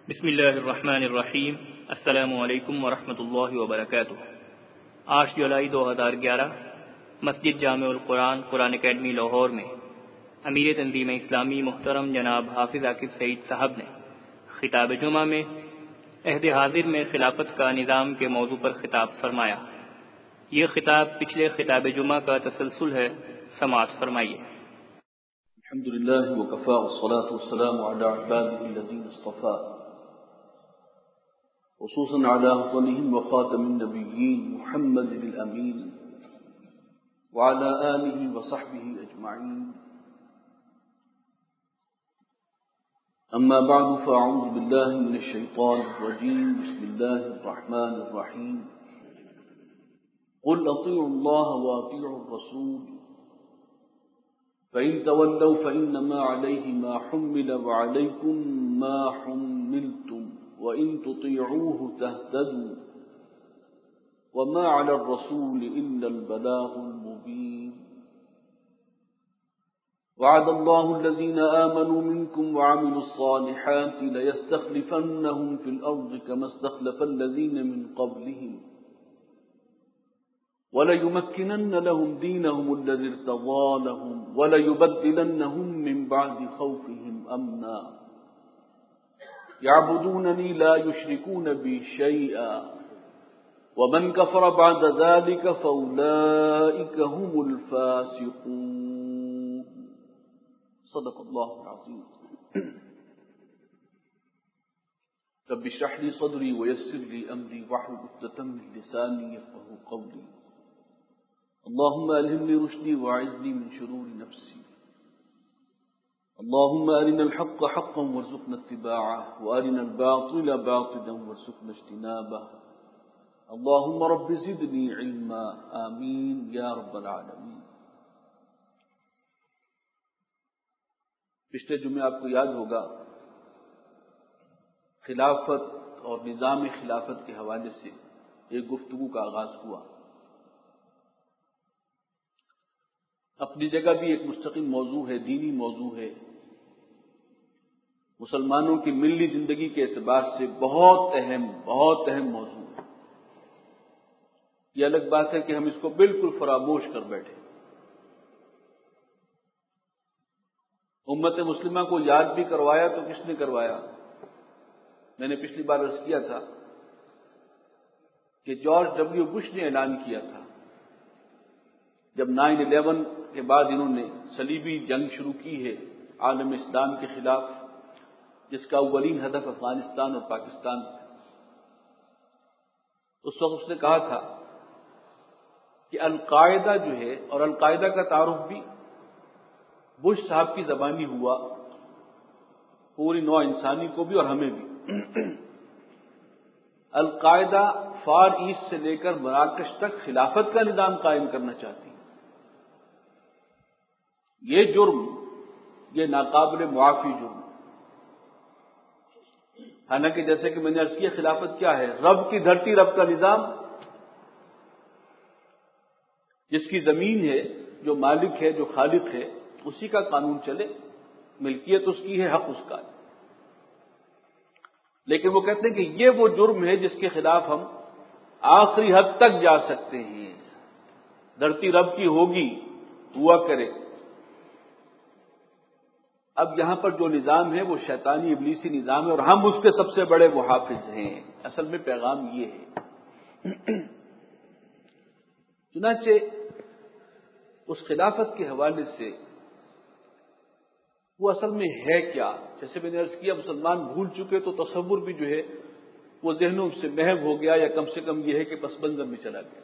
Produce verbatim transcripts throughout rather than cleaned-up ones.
بسم اللہ الرحمن الرحیم۔ السلام علیکم ورحمۃ اللہ وبرکاتہ۔ آٹھ جولائی دو ہزار گیارہ مسجد جامع القرآن قرآن اکیڈمی لاہور میں امیر تنظیم اسلامی محترم جناب حافظ عاقب سعید صاحب نے خطاب جمعہ میں عہد حاضر میں خلافت کا نظام کے موضوع پر خطاب فرمایا۔ یہ خطاب پچھلے خطاب جمعہ کا تسلسل ہے، سماعت فرمائیے۔ الحمد لله وكفى والصلاة والسلام على عباده الذين اصطفى، خصوصا على أفضلهم وخاتم النبيين محمد الأمين وعلى آله وصحبه أجمعين. أما بعد فأعوذ بالله من الشيطان الرجيم. بسم الله الرحمن الرحيم. قل أطيعوا الله وأطيعوا الرسول فإن تولوا فإنما عليه ما حمل وعليكم ما حملتم وإن تطيعوه تهتدوا وما على الرسول إلا البلاغ المبين. وعد الله الذين آمنوا منكم وعملوا الصالحات ليستخلفنهم في الأرض كما استخلف الذين من قبلهم وَلَيُمَكِّنَنَّ لَهُمْ دِينَهُمُ الَّذِي ارْتَضَىٰ لَهُمْ وَلَيُبَدِّلَنَّهُمْ مِنْ بَعْدِ خَوْفِهِمْ أَمْنًا يَعْبُدُونَنِي لَا يُشْرِكُونَ بِي شَيْئًا وَمَنْ كَفَرَ بَعْدَ ذَلِكَ فَأُولَٰئِكَ هُمُ الْفَاسِقُونَ. صدق اللہ العظیم. رب اشرح لي صدري ويسر لي أمري واحلل عقدة من لساني يفقهوا قولي. اللهم ألهمني رشدي وأعذني من شرور نفسي. اللهم أرنا الحق حقا وارزقنا اتباعه وأرنا الباطل باطلا وارزقنا اجتنابه. اللهم رب زدني علما. آمين يا رب العالمين. پچھلے جمعے آپ کو یاد ہوگا خلافت اور نظام خلافت کے حوالے سے ایک گفتگو کا آغاز ہوا۔ اپنی جگہ بھی ایک مستقل موضوع ہے، دینی موضوع ہے، مسلمانوں کی ملی زندگی کے اعتبار سے بہت اہم بہت اہم موضوع ہے۔ یہ الگ بات ہے کہ ہم اس کو بالکل فراموش کر بیٹھے۔ امت مسلمہ کو یاد بھی کروایا تو کس نے کروایا؟ میں نے پچھلی بار عرض کیا تھا کہ جارج ڈبلیو بش نے اعلان کیا تھا جب نائن الیون کے بعد انہوں نے صلیبی جنگ شروع کی ہے عالم اسلام کے خلاف، جس کا اولین ہدف افغانستان اور پاکستان تھا۔ اس وقت اس نے کہا تھا کہ القاعدہ جو ہے، اور القاعدہ کا تعارف بھی بش صاحب کی زبانی ہوا پوری نوع انسانی کو بھی اور ہمیں بھی۔ القاعدہ فار ایسٹ سے لے کر مراکش تک خلافت کا نظام قائم کرنا چاہتی ہے۔ یہ جرم، یہ ناقابل معافی جرم۔ حالانکہ جیسے کہ میں نے عرض کیا، خلافت کیا ہے؟ رب کی دھرتی، رب کا نظام، جس کی زمین ہے، جو مالک ہے، جو خالق ہے، اسی کا قانون چلے، ملکیت اس کی ہے، حق اس کا ہے۔ لیکن وہ کہتے ہیں کہ یہ وہ جرم ہے جس کے خلاف ہم آخری حد تک جا سکتے ہیں۔ دھرتی رب کی ہوگی، ہوا کرے۔ اب یہاں پر جو نظام ہے وہ شیطانی ابلیسی نظام ہے، اور ہم اس کے سب سے بڑے محافظ ہیں۔ اصل میں پیغام یہ ہے۔ چنانچہ اس خلافت کے حوالے سے وہ اصل میں ہے کیا؟ جیسے میں نے عرض کیا، مسلمان بھول چکے تو تصور بھی جو ہے وہ ذہنوں سے محو ہو گیا، یا کم سے کم یہ ہے کہ پس منظر میں چلا گیا۔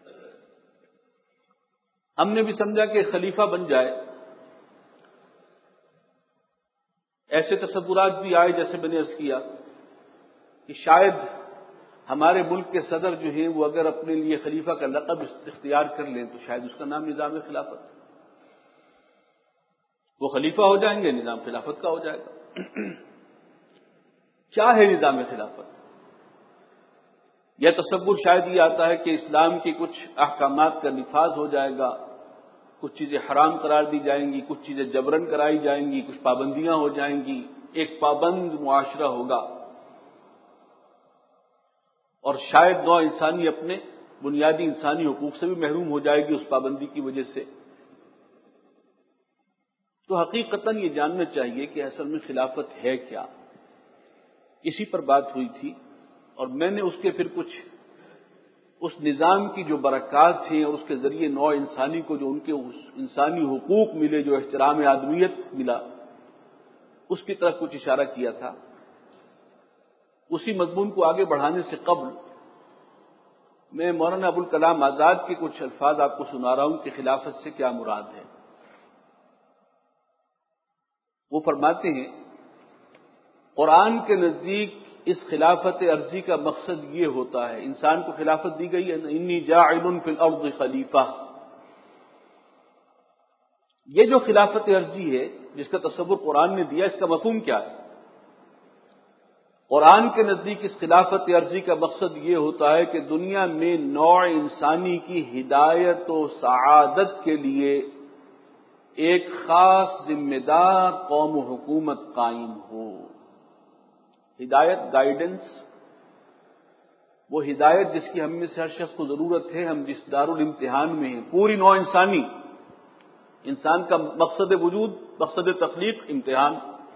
ہم نے بھی سمجھا کہ خلیفہ بن جائے، ایسے تصورات بھی آئے، جیسے میں نے عرض کیا کہ شاید ہمارے ملک کے صدر جو ہیں وہ اگر اپنے لیے خلیفہ کا لقب اختیار کر لیں تو شاید اس کا نام نظام خلافت ہے۔ وہ خلیفہ ہو جائیں گے، نظام خلافت کا ہو جائے گا۔ کیا ہے نظام خلافت؟ یہ تصور شاید یہ آتا ہے کہ اسلام کے کچھ احکامات کا نفاذ ہو جائے گا، کچھ چیزیں حرام قرار دی جائیں گی، کچھ چیزیں جبرن کرائی جائیں گی، کچھ پابندیاں ہو جائیں گی، ایک پابند معاشرہ ہوگا۔ اور شاید نوع انسانی اپنے بنیادی انسانی حقوق سے بھی محروم ہو جائے گی اس پابندی کی وجہ سے۔ تو حقیقتاً یہ جاننا چاہیے کہ اصل میں خلافت ہے کیا، اسی پر بات ہوئی تھی، اور میں نے اس کے پھر کچھ اس نظام کی جو برکات ہیں اور اس کے ذریعے نوع انسانی کو جو ان کے انسانی حقوق ملے، جو احترام آدمیت ملا، اس کی طرف کچھ اشارہ کیا تھا۔ اسی مضمون کو آگے بڑھانے سے قبل میں مولانا ابوالکلام آزاد کے کچھ الفاظ آپ کو سنا رہا ہوں کہ خلافت سے کیا مراد ہے۔ وہ فرماتے ہیں قرآن کے نزدیک اس خلافت عرضی کا مقصد یہ ہوتا ہے، انسان کو خلافت دی گئی ہے، انی جاعل فی الارض خلیفہ، یہ جو خلافت عرضی ہے جس کا تصور قرآن نے دیا، اس کا مفہوم کیا ہے؟ قرآن کے نزدیک اس خلافت عرضی کا مقصد یہ ہوتا ہے کہ دنیا میں نوع انسانی کی ہدایت و سعادت کے لیے ایک خاص ذمہ دار قوم و حکومت قائم ہو۔ ہدایت، گائیڈنس، وہ ہدایت جس کی ہم میں سے ہر شخص کو ضرورت ہے، ہم جس دارالامتحان میں ہیں، پوری نوع انسانی، انسان کا مقصد وجود، مقصد تخلیق امتحان،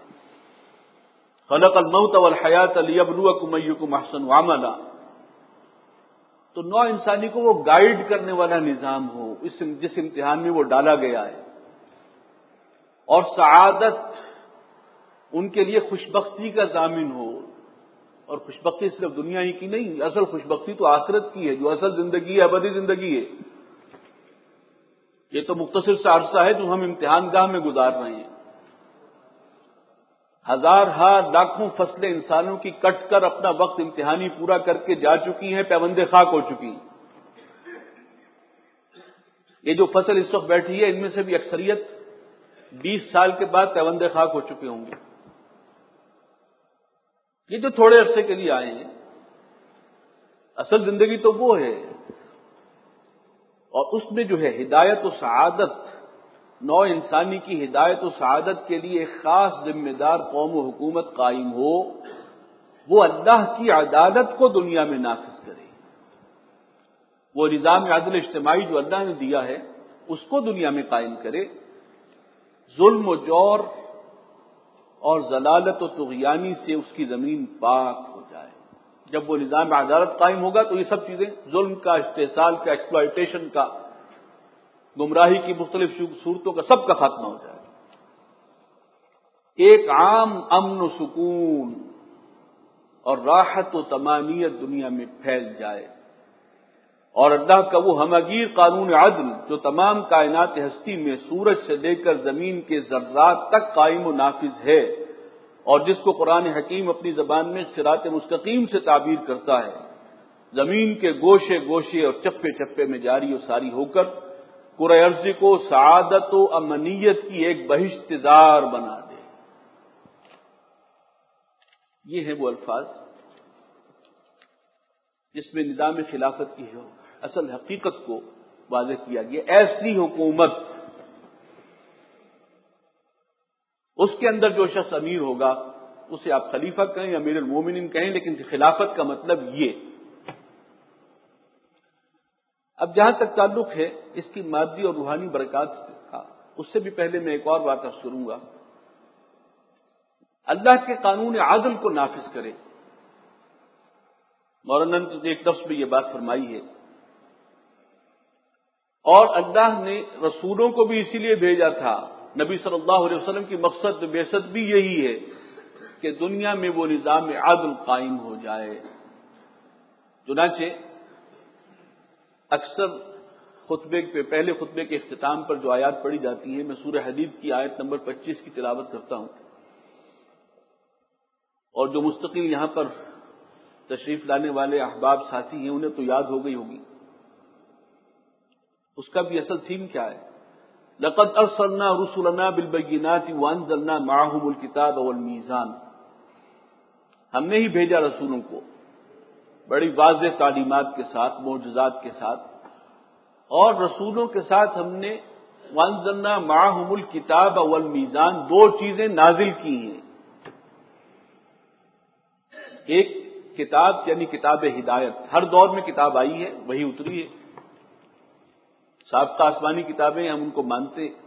خلق الموت والحیات لیبلوکم ایکم احسن عملا، تو نوع انسانی کو وہ گائیڈ کرنے والا نظام ہو اس جس امتحان میں وہ ڈالا گیا ہے، اور سعادت ان کے لیے خوشبختی کا ضامن ہو، اور خوشبختی صرف دنیا ہی کی نہیں، اصل خوشبختی تو آخرت کی ہے، جو اصل زندگی ہے، ابدی زندگی ہے۔ یہ تو مختصر سا عرصہ ہے جو ہم امتحان گاہ میں گزار رہے ہیں، ہزار ہا لاکھوں فصلیں انسانوں کی کٹ کر اپنا وقت امتحانی پورا کر کے جا چکی ہیں، پیوند خاک ہو چکی ہیں۔ یہ جو فصل اس وقت بیٹھی ہے، ان میں سے بھی اکثریت بیس سال کے بعد پیوند خاک ہو چکے ہوں گے۔ یہ جو تھوڑے عرصے کے لیے آئے ہیں، اصل زندگی تو وہ ہے، اور اس میں جو ہے ہدایت و سعادت، نوع انسانی کی ہدایت و سعادت کے لیے ایک خاص ذمہ دار قوم و حکومت قائم ہو، وہ اللہ کی عدالت کو دنیا میں نافذ کرے، وہ نظام عدل اجتماعی جو اللہ نے دیا ہے اس کو دنیا میں قائم کرے، ظلم و جور اور ضلالت و طغیانی سے اس کی زمین پاک ہو جائے۔ جب وہ نظام عدالت قائم ہوگا تو یہ سب چیزیں، ظلم کا، استحصال کا، ایکسپلائٹیشن کا، گمراہی کی مختلف صورتوں کا، سب کا خاتمہ ہو جائے گا۔ ایک عام امن و سکون اور راحت و طمانینت دنیا میں پھیل جائے، اور اللہ کا وہ ہمگیر قانون عدل جو تمام کائنات ہستی میں سورج سے لے کر زمین کے ذرات تک قائم و نافذ ہے، اور جس کو قرآن حکیم اپنی زبان میں صراط مستقیم سے تعبیر کرتا ہے، زمین کے گوشے گوشے اور چپے چپے میں جاری و ساری ہو کر کرۂ ارض کو سعادت و امنیت کی ایک بہشت زار بنا دے۔ یہ ہیں وہ الفاظ جس میں نظام خلافت کی اصل حقیقت کو واضح کیا گیا۔ ایسی حکومت، اس کے اندر جو شخص امیر ہوگا اسے آپ خلیفہ کہیں، امیر المومنین کہیں، لیکن خلافت کا مطلب یہ۔ اب جہاں تک تعلق ہے اس کی مادی اور روحانی برکات کا، اس سے بھی پہلے میں ایک اور بات عرض کروں گا۔ اللہ کے قانون عدل کو نافذ کرے، مولانا نے ایک لفظ میں یہ بات فرمائی ہے، اور اللہ نے رسولوں کو بھی اسی لیے بھیجا تھا، نبی صلی اللہ علیہ وسلم کی مقصد بعثت بھی یہی ہے کہ دنیا میں وہ نظام عدل قائم ہو جائے۔ چنانچہ اکثر خطبے پہ، پہلے خطبے کے اختتام پر جو آیات پڑھی جاتی ہیں، میں سورہ حدید کی آیت نمبر پچیس کی تلاوت کرتا ہوں، اور جو مستقل یہاں پر تشریف لانے والے احباب ساتھی ہیں انہیں تو یاد ہو گئی ہوگی۔ اس کا بھی اصل تھیم کیا ہے؟ لقد ارسلنا رسلنا بالبینات وانزلنا معهم الکتاب والمیزان، ہم نے ہی بھیجا رسولوں کو بڑی واضح تعلیمات کے ساتھ، معجزات کے ساتھ، اور رسولوں کے ساتھ ہم نے وانزلنا معهم الکتاب والمیزان، دو چیزیں نازل کی ہیں، ایک کتاب یعنی کتاب ہدایت، ہر دور میں کتاب آئی ہے، وہی اتری ہے، سابقہ آسمانی کتابیں ہم ان کو مانتے ہیں۔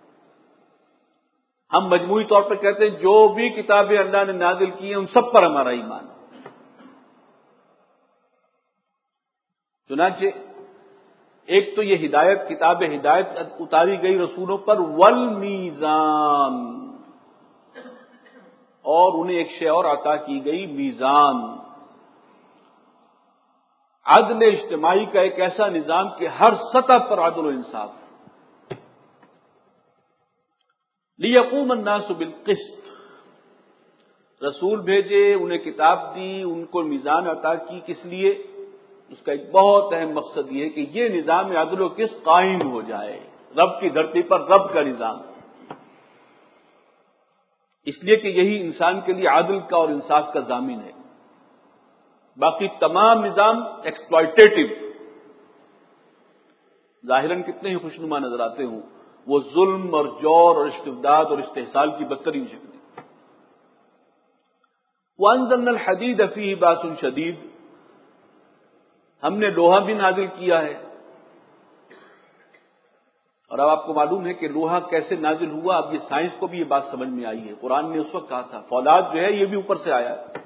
ہم مجموعی طور پر کہتے ہیں جو بھی کتابیں اللہ نے نازل کی ہیں ان سب پر ہمارا ایمان ہے۔ چنانچہ ایک تو یہ ہدایت، کتاب ہدایت اتاری گئی رسولوں پر، والمیزان، اور انہیں ایک شے اور عطا کی گئی، میزان، عدل اجتماعی کا ایک ایسا نظام کہ ہر سطح پر عدل و انصاف۔ لیقوم الناس بالقسط، رسول بھیجے، انہیں کتاب دی، ان کو میزان عطا کی، کس لیے؟ اس کا ایک بہت اہم مقصد یہ ہے کہ یہ نظام عدل و قسط قائم ہو جائے رب کی دھرتی پر، رب کا نظام، اس لیے کہ یہی انسان کے لیے عدل کا اور انصاف کا ضامن ہے۔ باقی تمام نظام ایکسپلائٹیٹو، ظاہراً کتنے ہی خوشنما نظر آتے ہوں، وہ ظلم اور جور اور استبداد اور استحصال کی بدترین شکلیں۔ وَأَنزَلْنَا الْحَدِيدَ فِيهِ بَأْسٌ شَدِيدٌ، ہم نے لوہا بھی نازل کیا ہے۔ اور اب آپ کو معلوم ہے کہ لوہا کیسے نازل ہوا، اب یہ سائنس کو بھی یہ بات سمجھ میں آئی ہے۔ قرآن نے اس وقت کہا تھا فولاد جو ہے یہ بھی اوپر سے آیا ہے،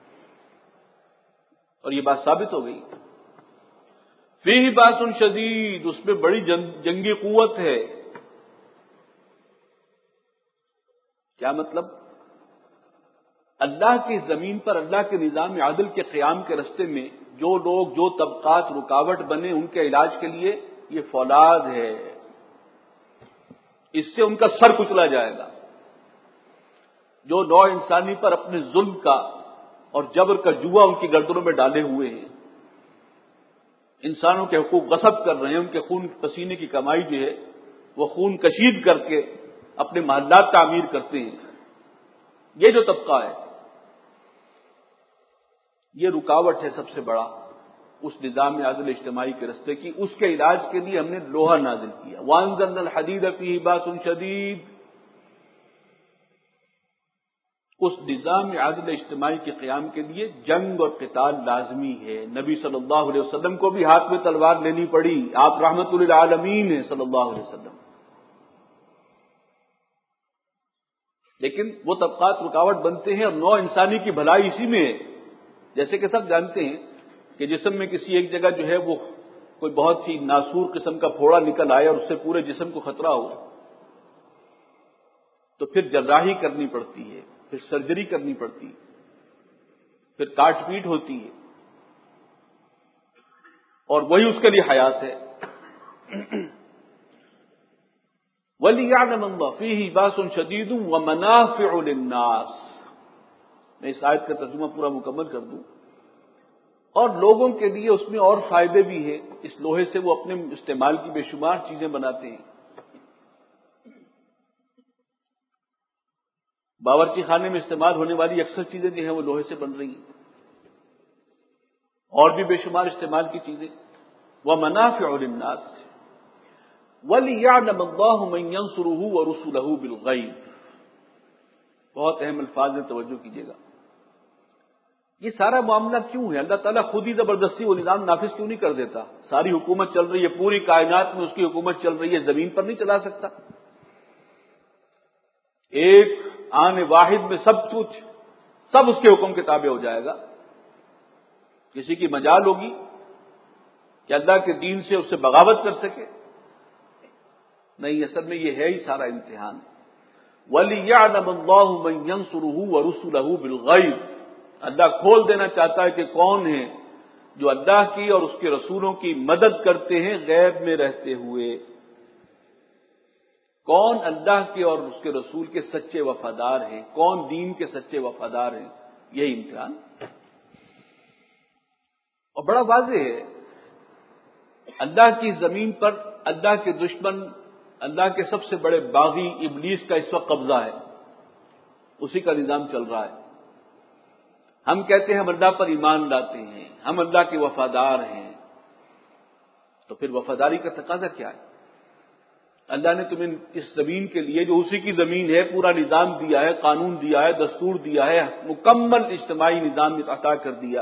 اور یہ بات ثابت ہو گئی۔ فیہ باس شدید، اس میں بڑی جنگی قوت ہے۔ کیا مطلب؟ اللہ کی زمین پر اللہ کے نظام عدل کے قیام کے راستے میں جو لوگ، جو طبقات رکاوٹ بنے، ان کے علاج کے لیے یہ فولاد ہے، اس سے ان کا سر کچلا جائے گا۔ جو نوع انسانی پر اپنے ظلم کا اور جبر کا جوا ان کی گردنوں میں ڈالے ہوئے ہیں، انسانوں کے حقوق غصب کر رہے ہیں، ان کے خون پسینے کی کمائی جو ہے وہ خون کشید کر کے اپنے محلات تعمیر کرتے ہیں، یہ جو طبقہ ہے یہ رکاوٹ ہے سب سے بڑا اس نظام عدل اجتماعی کے راستے کی۔ اس کے علاج کے لیے ہم نے لوہا نازل کیا۔ وَأَنزَلْنَا الْحَدِيدَ فِيهِ بَأْسٌ شَدِيدٌ، اس نظام عدل اجتماعی کے قیام کے لیے جنگ اور قتال لازمی ہے۔ نبی صلی اللہ علیہ وسلم کو بھی ہاتھ میں تلوار لینی پڑی، آپ رحمت للعالمین ہیں صلی اللہ علیہ وسلم، لیکن وہ طبقات رکاوٹ بنتے ہیں اور نوع انسانی کی بھلائی اسی میں ہے۔ جیسے کہ سب جانتے ہیں کہ جسم میں کسی ایک جگہ جو ہے وہ کوئی بہت ہی ناسور قسم کا پھوڑا نکل آئے اور اس سے پورے جسم کو خطرہ ہو، تو پھر جراحی کرنی پڑتی ہے، پھر سرجری کرنی پڑتی ہے، پھر کاٹ پیٹ ہوتی ہے، اور وہی اس کے لیے حیات ہے۔ وَلِيَعْلَمَ اللَّهُ فِيهِ بَأْسٌ شَدِيدٌ وَمَنَافِعُ لِلنَّاسِ، میں اس آیت کا ترجمہ پورا مکمل کر دوں، اور لوگوں کے لیے اس میں اور فائدے بھی ہیں۔ اس لوہے سے وہ اپنے استعمال کی بے شمار چیزیں بناتے ہیں۔ باورچی خانے میں استعمال ہونے والی اکثر چیزیں جو ہیں وہ لوہے سے بن رہی ہیں، اور بھی بے شمار استعمال کی چیزیں۔ وَمَنَافِعُ لِلنَّاسِ وَلِيَعْلَمَ اللَّهُ مَن يَنصُرُهُ وَرُسُلَهُ بِالْغَيْبِ، بہت اہم الفاظ ہیں، توجہ کیجیے گا۔ یہ سارا معاملہ کیوں ہے؟ اللہ تعالیٰ خود ہی زبردستی وہ نظام نافذ کیوں نہیں کر دیتا؟ ساری حکومت چل رہی ہے، پوری کائنات میں اس کی حکومت چل رہی ہے، زمین پر نہیں چلا سکتا؟ ایک آن واحد میں سب کچھ، سب اس کے حکم کے تابع ہو جائے گا؟ کسی کی مجال ہوگی کہ اللہ کے دین سے اس سے بغاوت کر سکے؟ نہیں، اصل میں یہ ہے ہی سارا امتحان۔ وَلِيَعْلَمَ اللَّهُ مَن يَنصُرُهُ وَرُسُلَهُ بِالْغَيْبِ، اللہ کھول دینا چاہتا ہے کہ کون ہیں جو اللہ کی اور اس کے رسولوں کی مدد کرتے ہیں غیب میں رہتے ہوئے، کون اللہ کے اور اس کے رسول کے سچے وفادار ہیں، کون دین کے سچے وفادار ہیں، یہی امتحان۔ اور بڑا واضح ہے، اللہ کی زمین پر اللہ کے دشمن، اللہ کے سب سے بڑے باغی ابلیس کا اس وقت قبضہ ہے، اسی کا نظام چل رہا ہے۔ ہم کہتے ہیں ہم اللہ پر ایمان لاتے ہیں، ہم اللہ کے وفادار ہیں، تو پھر وفاداری کا تقاضا کیا ہے؟ اللہ نے تمہیں اس زمین کے لیے جو اسی کی زمین ہے پورا نظام دیا ہے، قانون دیا ہے، دستور دیا ہے، مکمل اجتماعی نظام عطا کر دیا۔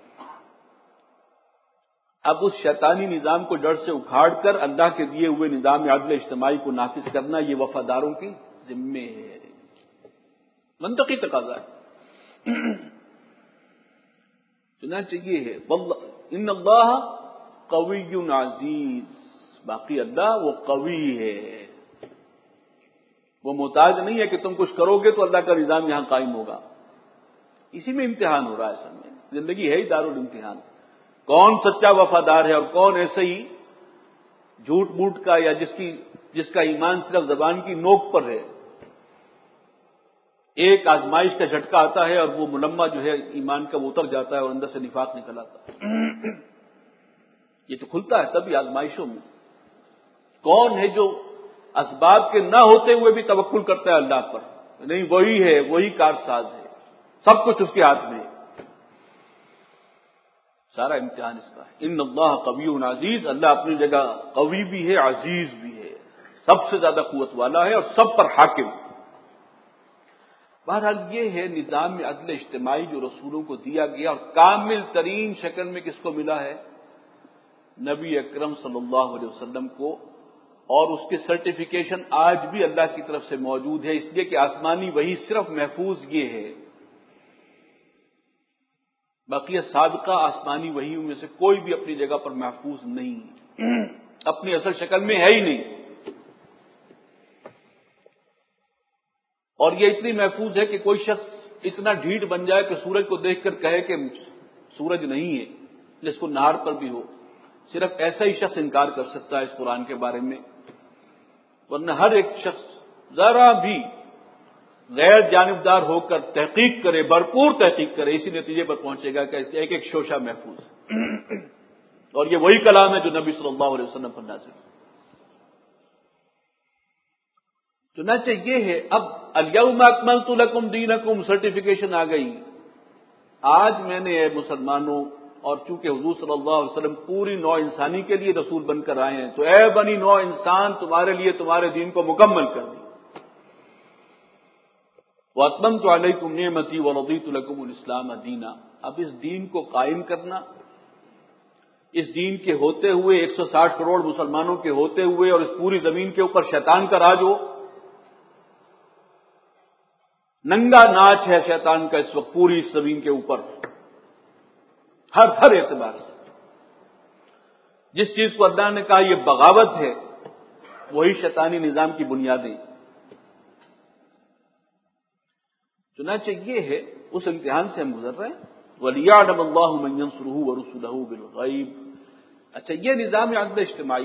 اب اس شیطانی نظام کو جڑ سے اکھاڑ کر اللہ کے دیے ہوئے نظام عدل اجتماعی کو نافذ کرنا یہ وفاداروں کی ذمہ ہے، منطقی تقاضا ہے۔ چنانچہ یہ ہے ان اللہ قوی عزیز، باقی اللہ وہ قوی ہے، وہ محتاج نہیں ہے کہ تم کچھ کرو گے تو اللہ کا نظام یہاں قائم ہوگا۔ اسی میں امتحان ہو رہا ہے، اصل میں زندگی ہے ہی دارالامتحان، کون سچا وفادار ہے اور کون ایسے ہی جھوٹ موٹ کا یا جس کی جس کا ایمان صرف زبان کی نوک پر ہے۔ ایک آزمائش کا جھٹکا آتا ہے اور وہ ملمہ جو ہے ایمان کا وہ اتر جاتا ہے اور اندر سے نفاق نکل آتا ہے۔ یہ تو کھلتا ہے تبھی آزمائشوں میں۔ کون ہے جو اسباب کے نہ ہوتے ہوئے بھی توکل کرتا ہے اللہ پر؟ نہیں، وہی ہے، وہی کارساز ہے، سب کچھ اس کے ہاتھ میں ہے۔ سارا امتحان اس کا ہے۔ ان اللہ قوی عزیز، اللہ اپنی جگہ قوی بھی ہے، عزیز بھی ہے، سب سے زیادہ قوت والا ہے اور سب پر حاکم۔ بہرحال یہ ہے نظام عدل اجتماعی جو رسولوں کو دیا گیا، اور کامل ترین شکل میں کس کو ملا ہے؟ نبی اکرم صلی اللہ علیہ وسلم کو، اور اس کی سرٹیفیکیشن آج بھی اللہ کی طرف سے موجود ہے، اس لیے کہ آسمانی وحی صرف محفوظ یہ ہے، باقی سابقہ آسمانی وحیوں میں سے کوئی بھی اپنی جگہ پر محفوظ نہیں، اپنی اصل شکل میں ہے ہی نہیں۔ اور یہ اتنی محفوظ ہے کہ کوئی شخص اتنا ڈھیٹ بن جائے کہ سورج کو دیکھ کر کہے کہ سورج نہیں ہے، جس کو نہار پر بھی ہو، صرف ایسا ہی شخص انکار کر سکتا ہے اس قرآن کے بارے میں، ورنہ ہر ایک شخص ذرا بھی غیر جانبدار ہو کر تحقیق کرے، بھرپور تحقیق کرے، اسی نتیجے پر پہنچے گا کہ ایک ایک شوشہ محفوظ ہے۔ اور یہ وہی کلام ہے جو نبی صلی اللہ علیہ وسلم پر نازل ہے۔ چنانچہ یہ ہے، اب الیوم اکملت لکم دینکم سرٹیفیکیشن آ گئی، آج میں نے اے مسلمانوں، اور چونکہ حضور صلی اللہ علیہ وسلم پوری نوع انسانی کے لیے رسول بن کر آئے ہیں، تو اے بنی نوع انسان، تمہارے لیے تمہارے دین کو مکمل کر دی۔ وَأَتْمَمْتُ عَلَيْكُمْ نِعْمَتِي وَرَضِيتُ لَكُمُ الْإِسْلَامَ دِينًا، اب اس دین کو قائم کرنا، اس دین کے ہوتے ہوئے ایک سو ساٹھ کروڑ مسلمانوں کے ہوتے ہوئے اور اس پوری زمین کے اوپر شیطان کا راج ہو، ننگا ناچ ہے شیطان کا اس وقت پوری اس زمین کے اوپر، ہر ہر اعتبار سے۔ جس چیز کو اللہ نے کہا یہ بغاوت ہے، وہی شیطانی نظام کی بنیادیں۔ چنانچہ یہ ہے، اس امتحان سے ہم گزر رہے ہیں۔ وَلِيَعْلَمَ اللَّهُ مَن يَنصُرُهُ وَرُسُلَهُ بِالْغَيْبِ۔ اچھا، یہ نظام عدل اجتماعی،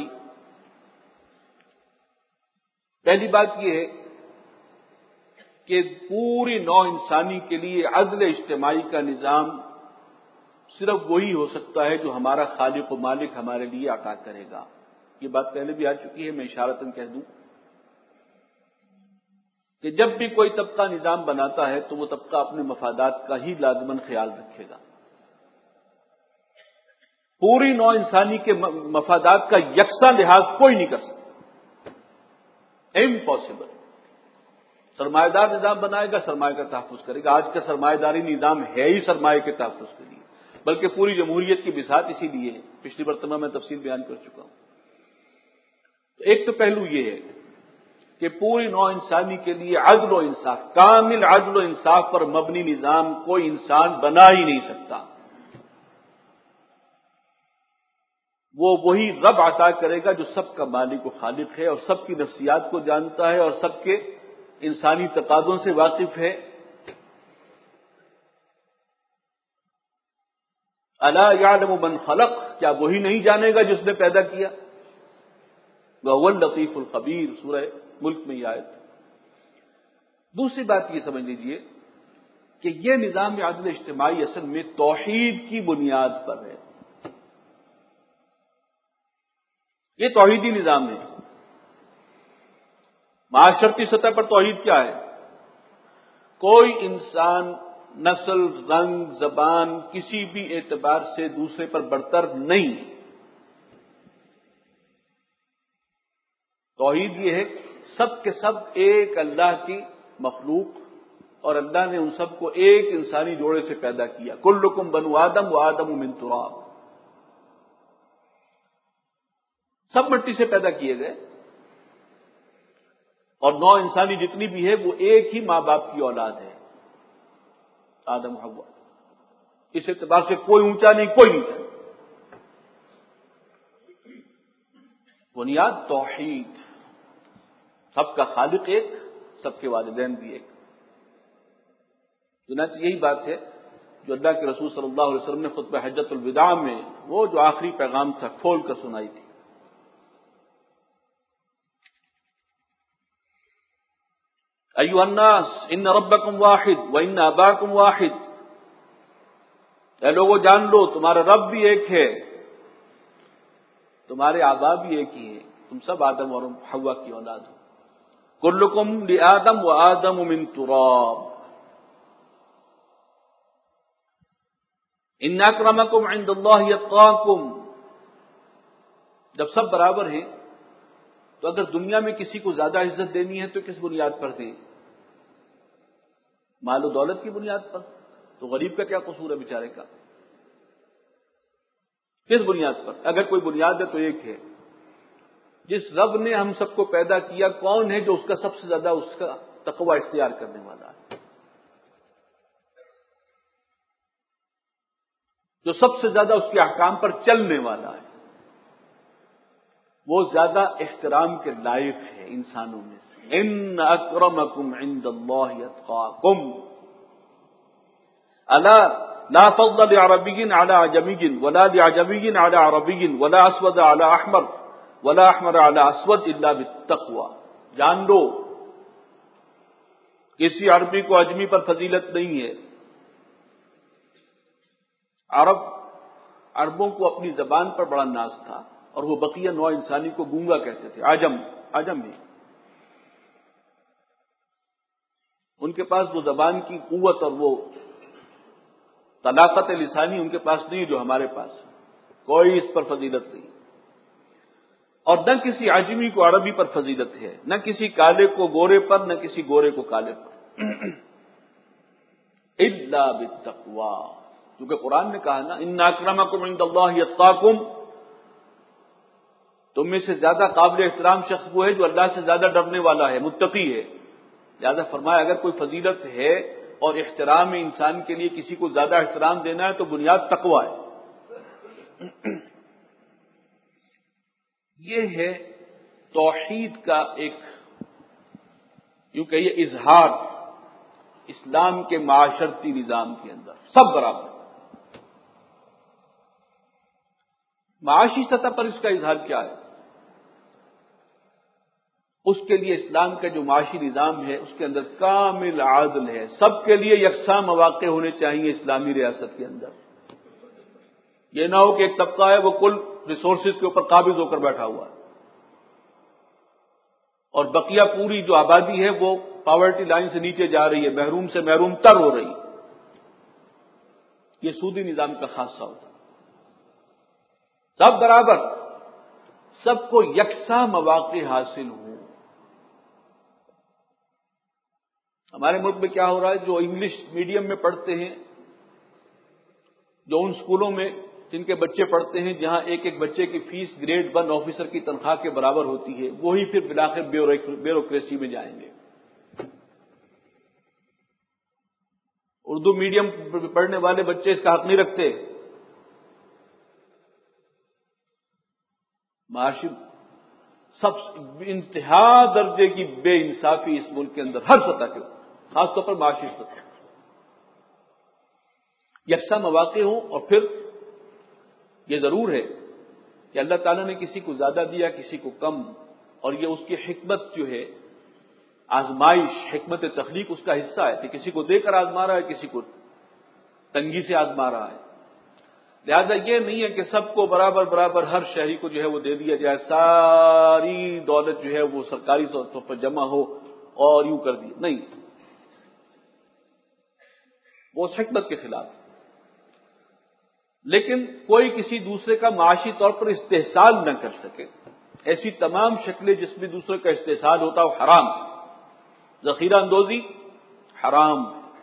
پہلی بات یہ ہے کہ پوری نوع انسانی کے لیے عدل اجتماعی کا نظام صرف وہی ہو سکتا ہے جو ہمارا خالق و مالک ہمارے لیے عطا کرے گا۔ یہ بات پہلے بھی آ چکی ہے، میں اشارتاً کہہ دوں کہ جب بھی کوئی طبقہ نظام بناتا ہے تو وہ طبقہ اپنے مفادات کا ہی لازماً خیال رکھے گا، پوری نوع انسانی کے مفادات کا یکساں لحاظ کوئی نہیں کر سکتا، امپاسبل۔ سرمایہ دار نظام بنائے گا، سرمایہ کا تحفظ کرے گا۔ آج کا سرمایہ داری نظام ہے ہی سرمایہ کے تحفظ کے لیے، بلکہ پوری جمہوریت کی بساط اسی لیے ہے، پچھلی مرتبہ میں تفصیل بیان کر چکا ہوں۔ ایک تو پہلو یہ ہے کہ پوری نوع انسانی کے لیے عدل و انصاف، کامل عدل و انصاف پر مبنی نظام کوئی انسان بنا ہی نہیں سکتا۔ وہ وہی رب عطا کرے گا جو سب کا مالک و خالق ہے اور سب کی نفسیات کو جانتا ہے اور سب کے انسانی تقاضوں سے واقف ہے۔ الا یعلم من خلق، کیا وہی نہیں جانے گا جس نے پیدا کیا؟ وہو اللطیف الخبیر، سورہ ملک میں یہ آیت۔ دوسری بات یہ سمجھ لیجئے کہ یہ نظام عدل اجتماعی اصل میں توحید کی بنیاد پر ہے، یہ توحیدی نظام ہے۔ معاشرتی سطح پر توحید کیا ہے؟ کوئی انسان نسل، رنگ، زبان، کسی بھی اعتبار سے دوسرے پر برتر نہیں، توحید یہ ہے سب کے سب ایک اللہ کی مخلوق، اور اللہ نے ان سب کو ایک انسانی جوڑے سے پیدا کیا. کلکم بنو آدم و آدم من تراب، سب مٹی سے پیدا کیے گئے، اور نو انسانی جتنی بھی ہے وہ ایک ہی ماں باپ کی اولاد ہے، آدم و حوا. اس اعتبار سے کوئی اونچا نہیں، کوئی نیچا. بنیاد توحید، سب کا خالق ایک، سب کے والدین بھی ایک. چنانچہ یہی بات ہے جو اللہ کے رسول صلی اللہ علیہ وسلم نے خطبہ حجۃ الوداع میں وہ جو آخری پیغام تھا کھول کر سنائی تھی. ایھا الناس ان ربکم واحد وان اباکم واحد، اے لوگوں جان لو تمہارا رب بھی ایک ہے، تمہارے آبا بھی ایک ہی ہیں، تم سب آدم اور حوا کی اولاد ہو. کلکم لآدم و آدم من تراب، ان اکرمکم عند اللہ اتقاکم. جب سب برابر ہیں تو اگر دنیا میں کسی کو زیادہ عزت دینی ہے تو کس بنیاد پر دیں؟ مال و دولت کی بنیاد پر؟ تو غریب کا کیا قصور ہے بیچارے کا؟ کس بنیاد پر؟ اگر کوئی بنیاد ہے تو ایک ہے. جس رب نے ہم سب کو پیدا کیا، کون ہے جو اس کا سب سے زیادہ اس کا تقوی اختیار کرنے والا ہے، جو سب سے زیادہ اس کے احکام پر چلنے والا ہے، وہ زیادہ احترام کے لائق ہے انسانوں میں سے. ان اکرمکم عند اللہ اتقاکم. الا لا فضل لعربی علی عجمی ولا لعجمی علی عربی ولا اسود علی احمر ولا احمر علی اسود الا بالتقوی. جان لو کسی عربی کو اجمی پر فضیلت نہیں ہے. عرب عربوں کو اپنی زبان پر بڑا ناز تھا، اور وہ بقیہ نوع انسانی کو گونگا کہتے تھے. عجم عجم ہی ان کے پاس وہ زبان کی قوت اور وہ طلاقت لسانی ان کے پاس نہیں جو ہمارے پاس ہے. کوئی اس پر فضیلت نہیں، اور نہ کسی عجمی کو عربی پر فضیلت ہے، نہ کسی کالے کو گورے پر، نہ کسی گورے کو کالے پر. الا بالتقوی، کیونکہ قرآن نے کہا نا ان اکرمکم عند اللہ اتقاکم. تم میں سے زیادہ قابل احترام شخص وہ ہے جو اللہ سے زیادہ ڈرنے والا ہے، متقی ہے. لہذا فرمایا اگر کوئی فضیلت ہے اور احترام انسان کے لیے کسی کو زیادہ احترام دینا ہے تو بنیاد تقوی ہے. یہ ہے توحید کا ایک یوں کہیے اظہار اسلام کے معاشرتی نظام کے اندر. سب برابر. معاشی سطح پر اس کا اظہار کیا ہے؟ اس کے لیے اسلام کا جو معاشی نظام ہے اس کے اندر کامل عادل ہے. سب کے لیے یکساں مواقع ہونے چاہیے اسلامی ریاست کے اندر. یہ نہ ہو کہ ایک طبقہ ہے وہ کل ریسورسز کے اوپر قابض ہو کر بیٹھا ہوا ہے، اور بقیہ پوری جو آبادی ہے وہ پاورٹی لائن سے نیچے جا رہی ہے، محروم سے محروم تر ہو رہی. یہ سودی نظام کا خاصہ ہوتا ہے. سب برابر، سب کو یکساں مواقع حاصل ہوں. ہمارے ملک میں کیا ہو رہا ہے؟ جو انگلش میڈیم میں پڑھتے ہیں، جو ان اسکولوں میں جن کے بچے پڑھتے ہیں جہاں ایک ایک بچے کی فیس گریڈ ون آفیسر کی تنخواہ کے برابر ہوتی ہے، وہی پھر بلاخر بیوروکریسی میں جائیں گے. اردو میڈیم پڑھنے والے بچے اس کا حق نہیں رکھتے. معاشی سب انتہا درجے کی بے انصافی اس ملک کے اندر ہر سطح کے، خاص طور پر معاشی سطح. یکساں مواقع ہوں، اور پھر یہ ضرور ہے کہ اللہ تعالیٰ نے کسی کو زیادہ دیا کسی کو کم، اور یہ اس کی حکمت جو ہے آزمائش، حکمت تخلیق اس کا حصہ ہے کہ کسی کو دے کر آزما رہا ہے، کسی کو تنگی سے آزما رہا ہے. لہذا یہ نہیں ہے کہ سب کو برابر برابر ہر شہری کو جو ہے وہ دے دیا جائے، ساری دولت جو ہے وہ سرکاری طور پر جمع ہو اور یوں کر دی. نہیں، وہ اس حکمت کے خلاف. لیکن کوئی کسی دوسرے کا معاشی طور پر استحصال نہ کر سکے، ایسی تمام شکلیں جس میں دوسرے کا استحصال ہوتا ہے وہ حرام. ذخیرہ اندوزی حرام.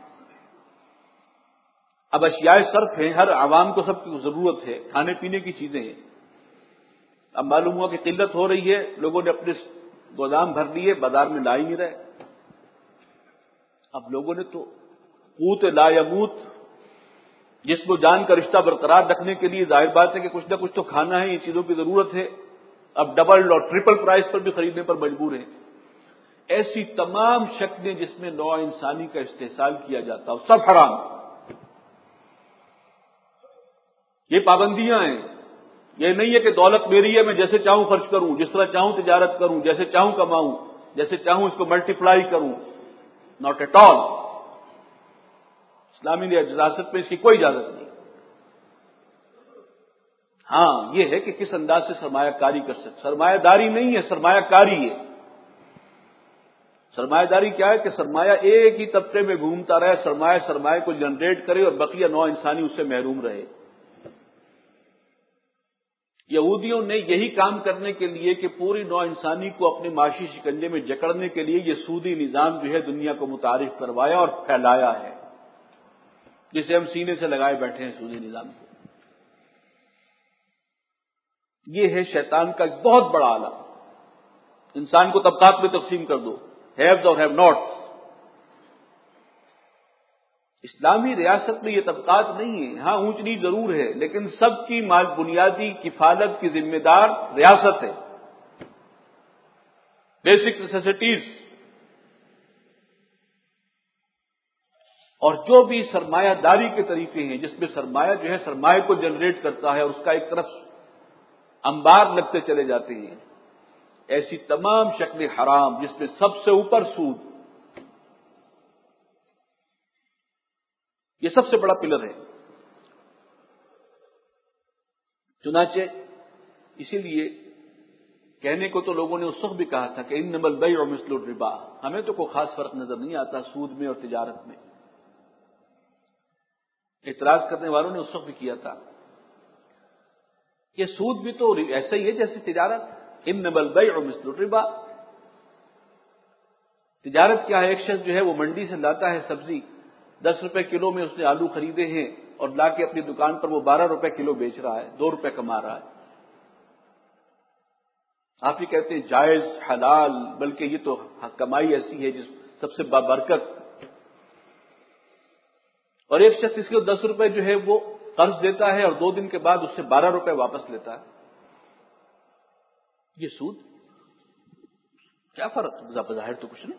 اب اشیاء صرف ہیں، ہر عوام کو سب کی ضرورت ہے، کھانے پینے کی چیزیں ہیں. اب معلوم ہوا کہ قلت ہو رہی ہے، لوگوں نے اپنے گودام بھر لیے، بازار میں لا ہی نہیں رہے. اب لوگوں نے تو قوت لا یموت، جسم و جان کا رشتہ برقرار رکھنے کے لیے ظاہر بات ہے کہ کچھ نہ کچھ تو کھانا ہے، یہ چیزوں کی ضرورت ہے. اب ڈبل اور ٹرپل پرائز پر بھی خریدنے پر مجبور ہیں. ایسی تمام شکلیں جس میں نوع انسانی کا استحصال کیا جاتا ہے سب حرام. یہ پابندیاں ہیں. یہ نہیں ہے کہ دولت میری ہے، میں جیسے چاہوں خرچ کروں، جس طرح چاہوں تجارت کروں، جیسے چاہوں کماؤں، جیسے چاہوں اس کو ملٹیپلائی کروں. Not at all. اسلامی ریاست میں اس کی کوئی اجازت نہیں. ہاں یہ ہے کہ کس انداز سے سرمایہ کاری کر سکتے. سرمایہ داری نہیں ہے، سرمایہ کاری ہے. سرمایہ داری کیا ہے کہ سرمایہ ایک ہی طبقے میں گھومتا رہے، سرمایہ سرمایہ کو جنریٹ کرے اور بقیہ نوع انسانی اس سے محروم رہے. یہودیوں نے یہی کام کرنے کے لیے کہ پوری نوع انسانی کو اپنے معاشی شکنجے میں جکڑنے کے لیے یہ سودی نظام جو ہے دنیا کو متعارف کروایا اور پھیلایا ہے، جسے ہم سینے سے لگائے بیٹھے ہیں سودی نظام کو. یہ ہے شیطان کا ایک بہت بڑا آلہ. انسان کو طبقات میں تقسیم کر دو، ہیوز اور ہیو ناٹس. اسلامی ریاست میں یہ طبقات نہیں ہیں. ہاں اونچ نیچ ضرور ہے، لیکن سب کی بنیادی کفالت کی ذمہ دار ریاست ہے. Basic necessities. اور جو بھی سرمایہ داری کے طریقے ہیں جس میں سرمایہ جو ہے سرمایہ کو جنریٹ کرتا ہے اور اس کا ایک طرف انبار لگتے چلے جاتے ہیں، ایسی تمام شکلیں حرام جس میں سب سے اوپر سود، یہ سب سے بڑا پلر ہے. چنانچہ اسی لیے کہنے کو تو لوگوں نے اس وقت بھی کہا تھا کہ انما البیع مثل الربا. ہمیں تو کوئی خاص فرق نظر نہیں آتا سود میں اور تجارت میں. اعتراض کرنے والوں نے اس وقت بھی کیا تھا کہ سود بھی تو ایسا ہی ہے جیسے تجارت. انما البیع مثل الربا. تجارت کیا ہے؟ ایک شخص جو ہے وہ منڈی سے لاتا ہے سبزی، دس روپے کلو میں اس نے آلو خریدے ہیں اور لا کے اپنی دکان پر وہ بارہ روپے کلو بیچ رہا ہے، دو روپے کما رہا ہے. آپ یہ کہتے ہیں جائز حلال، بلکہ یہ تو کمائی ایسی ہے جس سب سے بابرکت. اور ایک شخص اس کو دس روپے جو ہے وہ قرض دیتا ہے اور دو دن کے بعد اس سے بارہ روپے واپس لیتا ہے. یہ سود کیا فرق؟ بظاہر تو کچھ نہیں.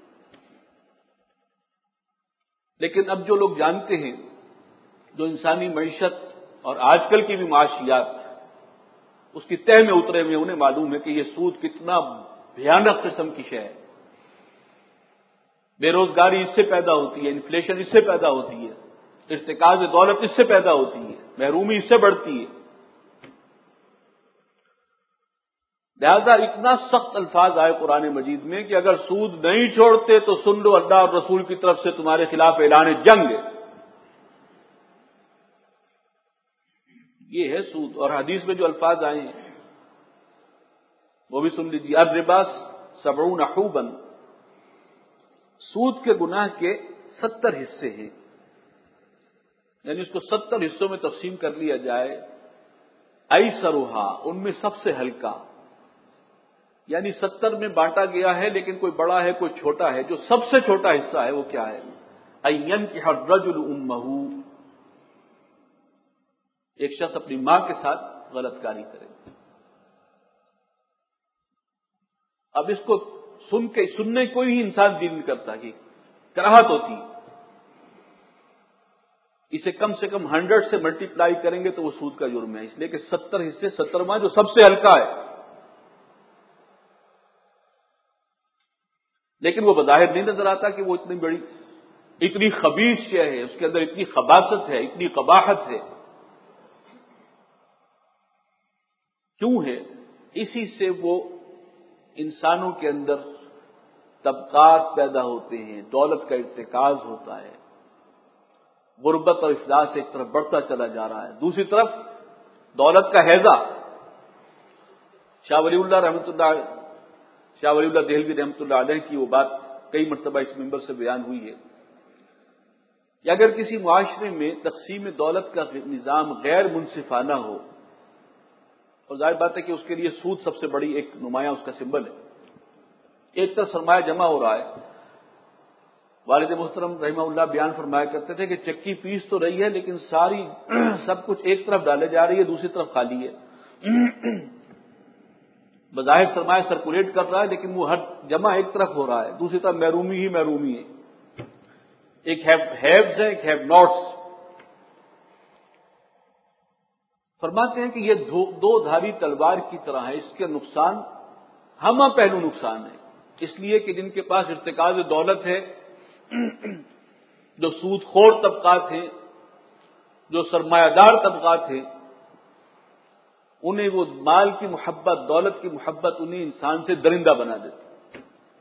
لیکن اب جو لوگ جانتے ہیں، جو انسانی معیشت اور آج کل کی بھی معاشیات اس کی تہ میں اترے ہوئے، انہیں معلوم ہے کہ یہ سود کتنا بھیانک قسم کی شے ہے. بے روزگاری اس سے پیدا ہوتی ہے، انفلیشن اس سے پیدا ہوتی ہے، ارتکاز دولت اس سے پیدا ہوتی ہے، محرومی اس سے بڑھتی ہے. لہذا اتنا سخت الفاظ آئے قرآن مجید میں کہ اگر سود نہیں چھوڑتے تو سن لو اللہ اور رسول کی طرف سے تمہارے خلاف اعلان جنگ ہے. یہ ہے سود. اور حدیث میں جو الفاظ آئے ہیں وہ بھی سن لیجیے. الربا سبعون حوبا. سود کے گناہ کے ستر حصے ہیں، یعنی اس کو ستر حصوں میں تقسیم کر لیا جائے. ایسرھا، ان میں سب سے ہلکا، یعنی ستر میں بانٹا گیا ہے لیکن کوئی بڑا ہے کوئی چھوٹا ہے. جو سب سے چھوٹا حصہ ہے وہ کیا ہے؟ ان ينكح الرجل امه. ایک شخص اپنی ماں کے ساتھ غلط کاری کرے. اب اس کو سن کے سننے کوئی ہی انسان دل نہیں کرتا کہ کراہت ہوتی. اسے کم سے کم ہنڈریڈ سے ملٹی پلائی کریں گے تو وہ سود کا جرم ہے، اس لیے کہ ستر حصے سترواں جو سب سے ہلکا ہے. لیکن وہ بظاہر نہیں نظر آتا کہ وہ اتنی بڑی اتنی خبیث شے ہے، اس کے اندر اتنی خباثت ہے، اتنی قباحت ہے. کیوں ہے؟ اسی سے وہ انسانوں کے اندر طبقات پیدا ہوتے ہیں، دولت کا ارتکاز ہوتا ہے، غربت اور افلاس ایک طرف بڑھتا چلا جا رہا ہے، دوسری طرف دولت کا ہیضہ. شاہ ولی اللہ رحمۃ اللہ شاہ ولی اللہ دہلوی رحمۃ اللہ علیہ کی وہ بات کئی مرتبہ اس ممبر سے بیان ہوئی ہے کہ اگر کسی معاشرے میں تقسیم دولت کا نظام غیر منصفانہ ہو، اور ظاہر بات ہے کہ اس کے لیے سود سب سے بڑی ایک نمایاں اس کا سمبل ہے، ایک طرف سرمایہ جمع ہو رہا ہے، والد محترم رحمہ اللہ بیان فرمایا کرتے تھے کہ چکی پیس تو رہی ہے لیکن ساری سب کچھ ایک طرف ڈالے جا رہی ہے، دوسری طرف خالی ہے۔ بظاہر سرمایہ سرکولیٹ کر رہا ہے لیکن وہ ہر جمع ایک طرف ہو رہا ہے، دوسری طرف محرومی ہی محرومی ہے، ایک ہیوز ہے ایک ہیو ناٹس۔ فرماتے ہیں کہ یہ دو, دو دھاری تلوار کی طرح ہے، اس کے نقصان ہمہ پہلو نقصان ہے، اس لیے کہ جن کے پاس ارتکاز دولت ہے، جو سود خور طبقات ہیں، جو سرمایہ دار طبقات ہیں، انہیں وہ مال کی محبت، دولت کی محبت انہیں انسان سے درندہ بنا دیتی۔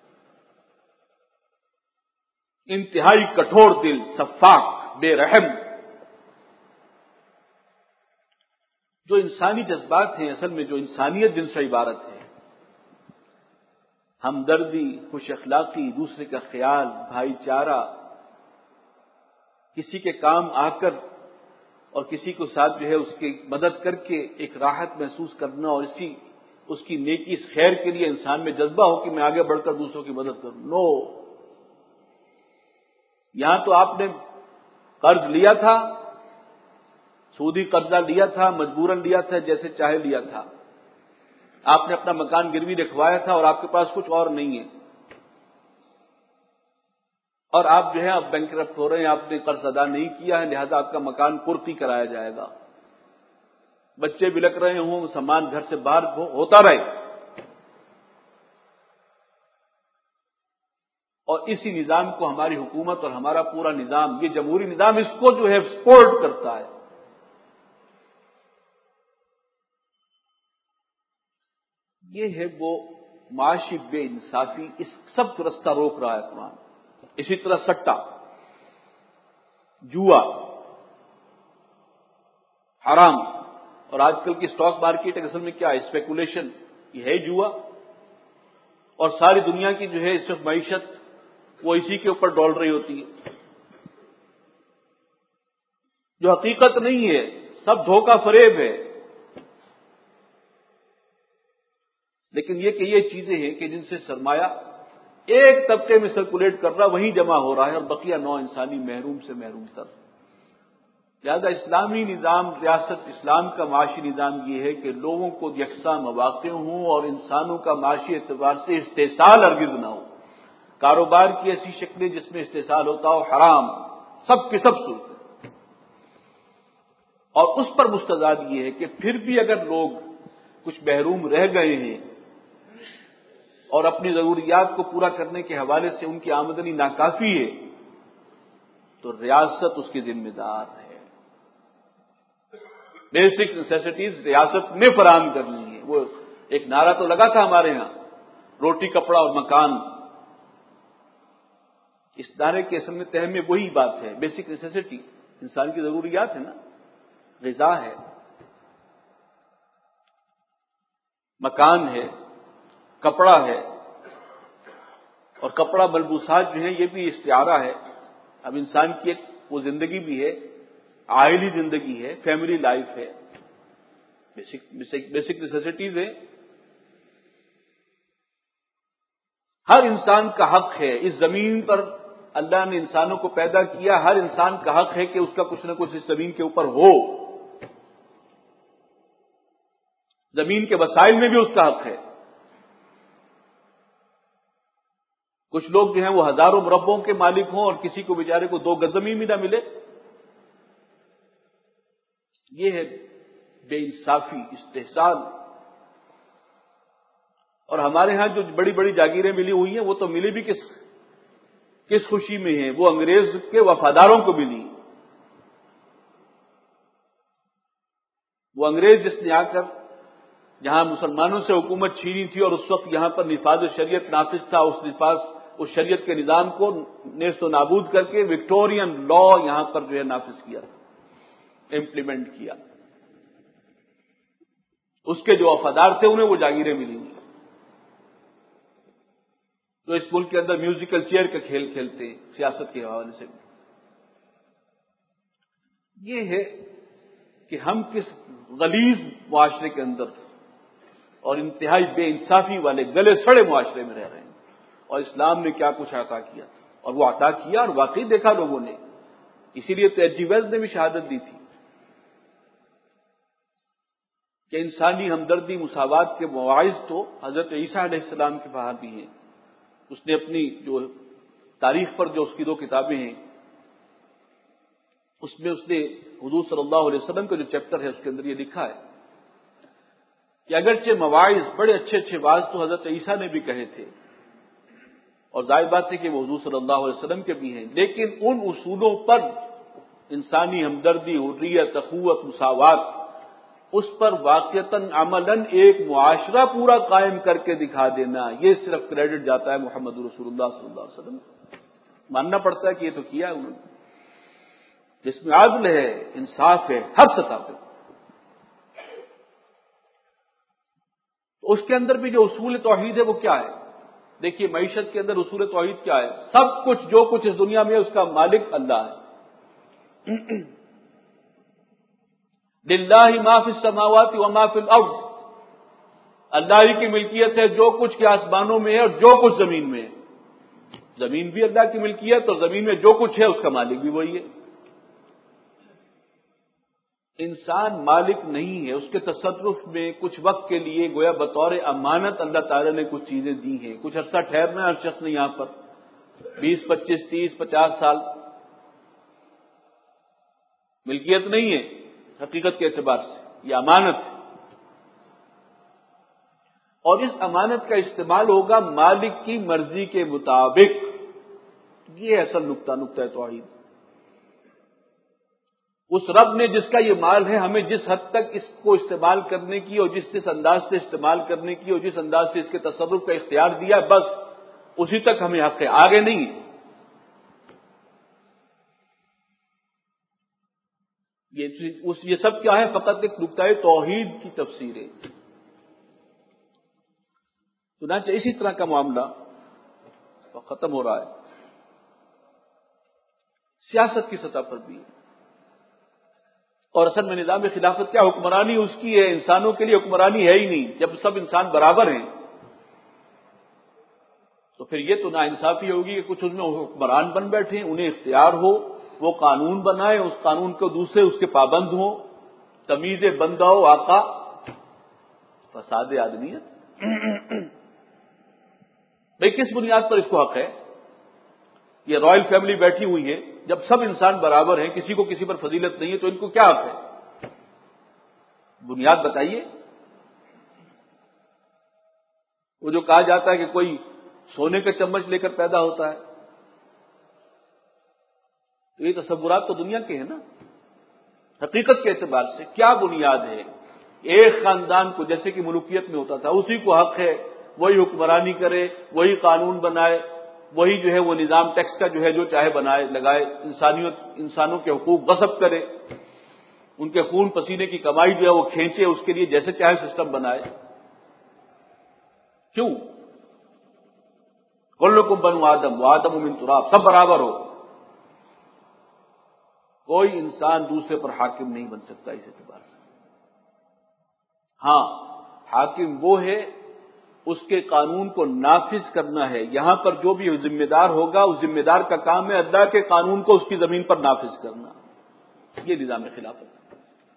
انتہائی کٹھور دل، شفاق، بے رحم، جو انسانی جذبات ہیں، اصل میں جو انسانیت جن سے عبارت ہے، ہمدردی، خوش اخلاقی، دوسرے کا خیال، بھائی چارہ، کسی کے کام آ کر اور کسی کو ساتھ جو ہے اس کی مدد کر کے ایک راحت محسوس کرنا، اور اسی اس کی نیکی، اس خیر کے لیے انسان میں جذبہ ہو کہ میں آگے بڑھ کر دوسروں کی مدد کروں۔ نو، یہاں تو آپ نے قرض لیا تھا، سودی قرضہ لیا تھا، مجبوراً لیا تھا، جیسے چاہے لیا تھا، آپ نے اپنا مکان گروی رکھوایا تھا اور آپ کے پاس کچھ اور نہیں ہے، اور آپ جو ہے اب بینکرپٹ ہو رہے ہیں، آپ نے قرض ادا نہیں کیا ہے، لہذا آپ کا مکان قرضی کرایا جائے گا، بچے بلک رہے ہوں، سامان گھر سے باہر ہوتا رہے، اور اسی نظام کو ہماری حکومت اور ہمارا پورا نظام، یہ جمہوری نظام، اس کو جو ہے سپورٹ کرتا ہے۔ یہ ہے وہ معاشی بے انصافی، اس سب کو رستہ روک رہا ہے قرآن۔ اسی طرح سٹا، جوا، حرام، اور آج کل کی اسٹاک مارکیٹ اصل میں کیا ہے؟ اسپیکولیشن، یہ ہے جوا، اور ساری دنیا کی جو ہے اس وقت معیشت وہ اسی کے اوپر ڈول رہی ہوتی ہے، جو حقیقت نہیں ہے، سب دھوکہ فریب ہے۔ لیکن یہ کہ یہ چیزیں ہیں کہ جن سے سرمایہ ایک طبقے میں سرکولیٹ کر رہا، وہیں جمع ہو رہا ہے، اور بقیہ نو انسانی محروم سے محروم تر۔ لہذا اسلامی نظام، ریاست اسلام کا معاشی نظام یہ ہے کہ لوگوں کو یکساں مواقع ہوں اور انسانوں کا معاشی اعتبار سے استحصال ہرگز نہ ہو۔ کاروبار کی ایسی شکلیں جس میں استحصال ہوتا ہو، حرام، سب کے سب صورت، اور اس پر مستزاد یہ ہے کہ پھر بھی اگر لوگ کچھ محروم رہ گئے ہیں اور اپنی ضروریات کو پورا کرنے کے حوالے سے ان کی آمدنی ناکافی ہے، تو ریاست اس کی ذمہ دار ہے۔ بیسک نیسیسٹیز ریاست نے فراہم کرنی ہے۔ وہ ایک نعرہ تو لگا تھا ہمارے ہاں، روٹی کپڑا اور مکان، اس نعرے کے اصل میں تہ میں وہی بات ہے، بیسک نیسیسٹی، انسان کی ضروریات ہے نا، غذا ہے، مکان ہے، کپڑا ہے، اور کپڑا ملبوسات جو ہیں یہ بھی استعارہ ہے۔ اب انسان کی ایک وہ زندگی بھی ہے، عائلی زندگی ہے، فیملی لائف ہے، بیسک بیسک نیسیسٹیز ہیں۔ ہر انسان کا حق ہے، اس زمین پر اللہ نے انسانوں کو پیدا کیا، ہر انسان کا حق ہے کہ اس کا کچھ نہ کچھ اس زمین کے اوپر ہو، زمین کے وسائل میں بھی اس کا حق ہے۔ کچھ لوگ جو ہیں وہ ہزاروں مربوں کے مالک ہوں اور کسی کو بیچارے کو دو گز زمین بھی نہ ملے، یہ ہے بے انصافی، استحصال۔ اور ہمارے ہاں جو بڑی بڑی جاگیریں ملی ہوئی ہیں وہ تو ملی بھی کس کس خوشی میں ہیں، وہ انگریز کے وفاداروں کو ملی۔ وہ انگریز جس نے آ کر جہاں مسلمانوں سے حکومت چھینی تھی اور اس وقت یہاں پر نفاذ شریعت نافذ تھا، اس نفاذ اس شریعت کے نظام کو نیست و نابود کر کے وکٹورین لا یہاں پر جو ہے نافذ کیا تھا، امپلیمنٹ کیا۔ اس کے جو وفادار تھے انہیں وہ جاگیریں ملی ہیں، جو اس ملک کے اندر میوزیکل چیئر کا کھیل کھیلتے ہیں سیاست کے حوالے سے۔ یہ ہے کہ ہم کس غلیظ معاشرے کے اندر اور انتہائی بے انصافی والے گلے سڑے معاشرے میں رہ رہے ہیں، اور اسلام نے کیا کچھ عطا کیا تھا، اور وہ عطا کیا اور واقعی دیکھا لوگوں نے۔ اسی لیے تو ایچ جی ویلز نے بھی شہادت دی تھی کہ انسانی ہمدردی مساوات کے مواعظ تو حضرت عیسیٰ علیہ السلام کے پاس بھی ہیں۔ اس نے اپنی جو تاریخ پر جو اس کی دو کتابیں ہیں اس میں اس نے حضور صلی اللہ علیہ وسلم کا جو چیپٹر ہے اس کے اندر یہ لکھا ہے کہ اگرچہ مواعظ بڑے اچھے اچھے واعظ تو حضرت عیسیٰ نے بھی کہے تھے، اور ظاہر بات ہے کہ وہ حضور صلی اللہ علیہ وسلم کے بھی ہیں، لیکن ان اصولوں پر انسانی ہمدردی، حریت، اخوت، مساوات، اس پر واقعتاً عملاً ایک معاشرہ پورا قائم کر کے دکھا دینا، یہ صرف کریڈٹ جاتا ہے محمد رسول اللہ صلی اللہ علیہ وسلم۔ ماننا پڑتا ہے کہ یہ تو کیا ہے انہوں نے، جس میں عدل ہے، انصاف ہے ہر سطح پہ۔ تو اس کے اندر بھی جو اصول توحید ہے وہ کیا ہے؟ دیکھیے معیشت کے اندر اصول توحید کیا ہے؟ سب کچھ جو کچھ اس دنیا میں ہے اس کا مالک اللہ ہے۔ للہ ما فی السماوات و ما فی الارض، اللہ ہی کی ملکیت ہے جو کچھ کے آسمانوں میں ہے اور جو کچھ زمین میں ہے۔ زمین بھی اللہ کی ملکیت اور زمین میں جو کچھ ہے اس کا مالک بھی وہی ہے۔ انسان مالک نہیں ہے، اس کے تصرف میں کچھ وقت کے لیے گویا بطور امانت اللہ تعالی نے کچھ چیزیں دی ہیں، کچھ عرصہ ٹھہرنا ہے ہر شخص نے یہاں پر، بیس پچیس تیس پچاس سال، ملکیت نہیں ہے حقیقت کے اعتبار سے، یہ امانت ہے، اور اس امانت کا استعمال ہوگا مالک کی مرضی کے مطابق۔ یہ اصل نقطہ نقطہ توحید۔ اس رب نے جس کا یہ مال ہے ہمیں جس حد تک اس کو استعمال کرنے کی اور جس جس انداز سے استعمال کرنے کی اور جس انداز سے اس کے تصرف کا اختیار دیا بس اسی تک ہمیں حق ہے، آگے نہیں ہے۔ یہ سب کیا ہے؟ فقط ایک نقطہ توحید کی تفسیر ہے۔ چنانچہ اسی طرح کا معاملہ ختم ہو رہا ہے سیاست کی سطح پر بھی، اور اصل میں نظام خلافت کیا حکمرانی اس کی ہے، انسانوں کے لیے حکمرانی ہے ہی نہیں۔ جب سب انسان برابر ہیں تو پھر یہ تو ناانصافی ہوگی کہ کچھ اس میں حکمران بن بیٹھے، انہیں اختیار ہو، وہ قانون بنائے، اس قانون کو دوسرے اس کے پابند ہوں، تمیز بندہ ہو آقا، فساد آدمیت۔ بھئی کس بنیاد پر اس کو حق ہے؟ یہ رائل فیملی بیٹھی ہوئی ہے، جب سب انسان برابر ہیں، کسی کو کسی پر فضیلت نہیں ہے تو ان کو کیا حق ہے؟ بنیاد بتائیے۔ وہ جو کہا جاتا ہے کہ کوئی سونے کا چمچ لے کر پیدا ہوتا ہے، تو یہ تصورات تو دنیا کے ہیں نا۔ حقیقت کے اعتبار سے کیا بنیاد ہے؟ ایک خاندان کو جیسے کہ ملوکیت میں ہوتا تھا اسی کو حق ہے وہی حکمرانی کرے، وہی قانون بنائے، وہی جو ہے وہ نظام ٹیکس کا جو ہے جو چاہے بنائے لگائے، انسانیت انسانوں کے حقوق غصب کرے، ان کے خون پسینے کی کمائی جو ہے وہ کھینچے، اس کے لیے جیسے چاہے سسٹم بنائے۔ کیوں؟ کلکم بنو آدم وآدم من تراب، سب برابر ہو، کوئی انسان دوسرے پر حاکم نہیں بن سکتا اس اعتبار سے۔ ہاں حاکم وہ ہے اس کے قانون کو نافذ کرنا ہے، یہاں پر جو بھی ذمہ دار ہوگا اس ذمہ دار کا کام ہے اللہ کے قانون کو اس کی زمین پر نافذ کرنا، یہ نظام خلافت۔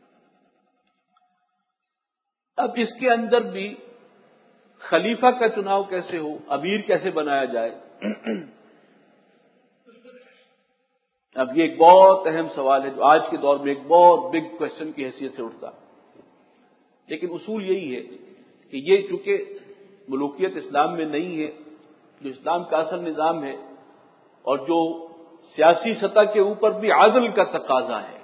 اب اس کے اندر بھی خلیفہ کا چناؤ کیسے ہو، امیر کیسے بنایا جائے، اب یہ ایک بہت اہم سوال ہے جو آج کے دور میں ایک بہت بگ کوشچن کی حیثیت سے اٹھتا، لیکن اصول یہی ہے کہ یہ چونکہ ملوکیت اسلام میں نہیں ہے، جو اسلام کا اصل نظام ہے اور جو سیاسی سطح کے اوپر بھی عدل کا تقاضا ہے،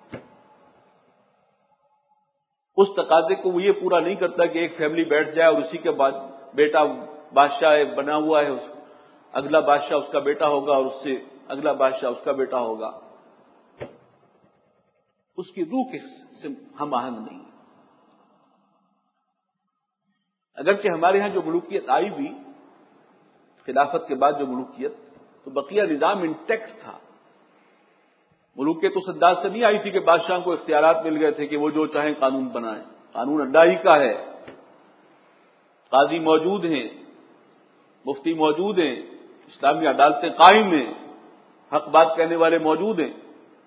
اس تقاضے کو وہ یہ پورا نہیں کرتا کہ ایک فیملی بیٹھ جائے اور اسی کے بعد بیٹا بادشاہ بنا ہوا ہے، اگلا بادشاہ اس کا بیٹا ہوگا اور اس سے اگلا بادشاہ اس کا بیٹا ہوگا، اس کی روح سے ہم آہنگ نہیں۔ اگرچہ ہمارے ہاں جو ملوکیت آئی بھی خلافت کے بعد جو ملوکیت، تو بقیہ نظام انٹیکٹ تھا. ملوکیت اس انداز سے نہیں آئی تھی کہ بادشاہ کو اختیارات مل گئے تھے کہ وہ جو چاہیں قانون بنائیں. قانون اللہ ہی کا ہے، قاضی موجود ہیں، مفتی موجود ہیں، اسلامی عدالتیں قائم ہیں، حق بات کہنے والے موجود ہیں،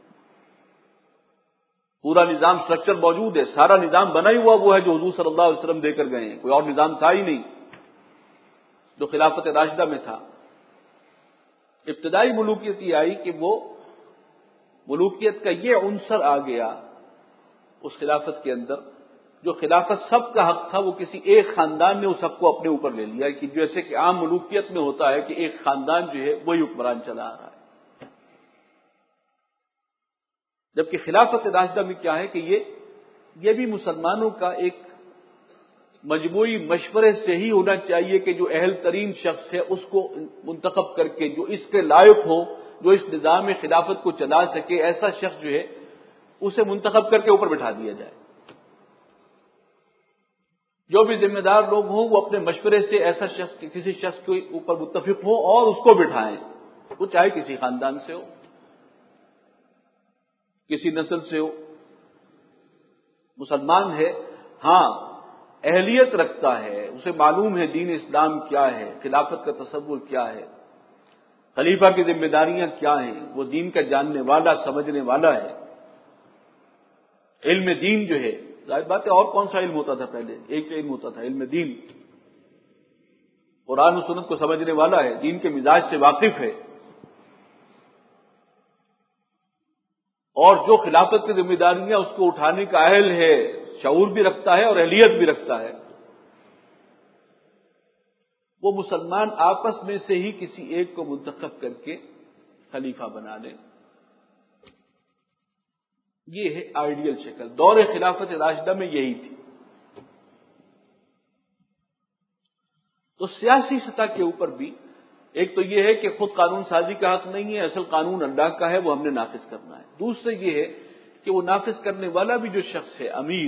پورا نظام سٹرکچر موجود ہے. سارا نظام بنا ہی ہوا وہ ہے جو حضور صلی اللہ علیہ وسلم دے کر گئے ہیں. کوئی اور نظام تھا ہی نہیں جو خلافت راشدہ میں تھا. ابتدائی ملوکیت یہ آئی کہ وہ ملوکیت کا یہ عنصر آ گیا اس خلافت کے اندر، جو خلافت سب کا حق تھا وہ کسی ایک خاندان نے اس حق کو اپنے اوپر لے لیا، کہ جیسے کہ عام ملوکیت میں ہوتا ہے کہ ایک خاندان جو ہے وہی حکمران چلا آ رہا ہے. جبکہ خلافت راشدہ میں کیا ہے کہ یہ یہ بھی مسلمانوں کا ایک مجموعی مشورے سے ہی ہونا چاہیے کہ جو اہل ترین شخص ہے اس کو منتخب کر کے، جو اس کے لائق ہو، جو اس نظام خلافت کو چلا سکے، ایسا شخص جو ہے اسے منتخب کر کے اوپر بٹھا دیا جائے. جو بھی ذمہ دار لوگ ہوں وہ اپنے مشورے سے ایسا شخص کسی شخص کے اوپر متفق ہوں اور اس کو بٹھائیں، وہ چاہے کسی خاندان سے ہو، کسی نسل سے ہو. مسلمان ہے، ہاں اہلیت رکھتا ہے، اسے معلوم ہے دین اسلام کیا ہے، خلافت کا تصور کیا ہے، خلیفہ کی ذمہ داریاں کیا ہیں، وہ دین کا جاننے والا سمجھنے والا ہے. علم دین جو ہے، ظاہر بات ہے اور کون سا علم ہوتا تھا پہلے، ایک علم ہوتا تھا علم دین. قرآن و سنت کو سمجھنے والا ہے، دین کے مزاج سے واقف ہے، اور جو خلافت کی ذمہ داریاں اس کو اٹھانے کا اہل ہے، شعور بھی رکھتا ہے اور اہلیت بھی رکھتا ہے، وہ مسلمان آپس میں سے ہی کسی ایک کو منتخب کر کے خلیفہ بنا لیں. یہ ہے آئیڈیل شکل. دور خلافت راشدہ میں یہی تھی. تو سیاسی سطح کے اوپر بھی ایک تو یہ ہے کہ خود قانون سازی کا حق نہیں ہے، اصل قانون اللہ کا ہے، وہ ہم نے نافذ کرنا ہے. دوسرے یہ ہے کہ وہ نافذ کرنے والا بھی جو شخص ہے امیر،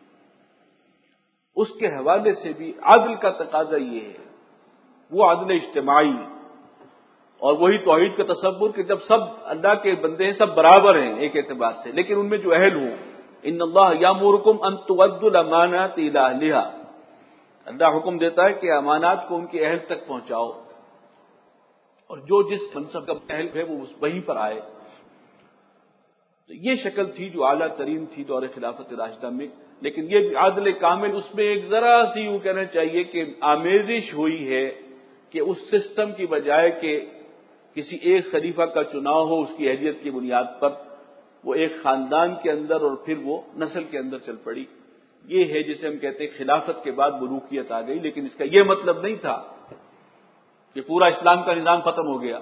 اس کے حوالے سے بھی عدل کا تقاضا یہ ہے، وہ عدل اجتماعی اور وہی توحید کا تصور کہ جب سب اللہ کے بندے ہیں، سب برابر ہیں ایک اعتبار سے، لیکن ان میں جو اہل ہوں. ان اللہ یامرکم ان تؤدوا الامانات الی اہلھا، اللہ حکم دیتا ہے کہ امانات کو ان کے اہل تک پہنچاؤ، اور جو جس منصب کا اہل ہے وہ وہیں پر آئے. تو یہ شکل تھی جو اعلیٰ ترین تھی دور خلافت راشدہ میں. لیکن یہ عادل کامل، اس میں ایک ذرا سی یوں کہنا چاہیے کہ آمیزش ہوئی ہے کہ اس سسٹم کی بجائے کہ کسی ایک خلیفہ کا چناؤ ہو اس کی اہلیت کی بنیاد پر، وہ ایک خاندان کے اندر اور پھر وہ نسل کے اندر چل پڑی. یہ ہے جسے ہم کہتے ہیں خلافت کے بعد ملوکیت آ گئی. لیکن اس کا یہ مطلب نہیں تھا کہ پورا اسلام کا نظام ختم ہو گیا.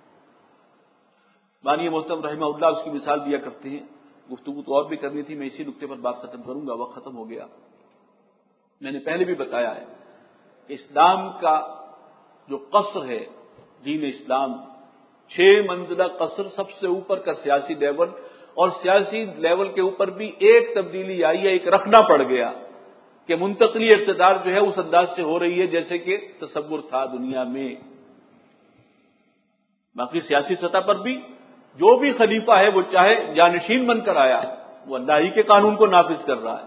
بانی محترم رحمہ اللہ اس کی مثال دیا کرتے ہیں. گفتگو تو اور بھی کرنی تھی، میں اسی نقطے پر بات ختم کروں گا، وقت ختم ہو گیا. میں نے پہلے بھی بتایا ہے کہ اسلام کا جو قصر ہے، دین اسلام چھ منزلہ قصر، سب سے اوپر کا سیاسی لیول، اور سیاسی لیول کے اوپر بھی ایک تبدیلی آئی ہے، ایک رکھنا پڑ گیا کہ منتقلی اقتدار جو ہے اس انداز سے ہو رہی ہے جیسے کہ تصور تھا دنیا میں. باقی سیاسی سطح پر بھی جو بھی خلیفہ ہے وہ چاہے جانشین بن کر آیا، وہ اللہ ہی کے قانون کو نافذ کر رہا ہے.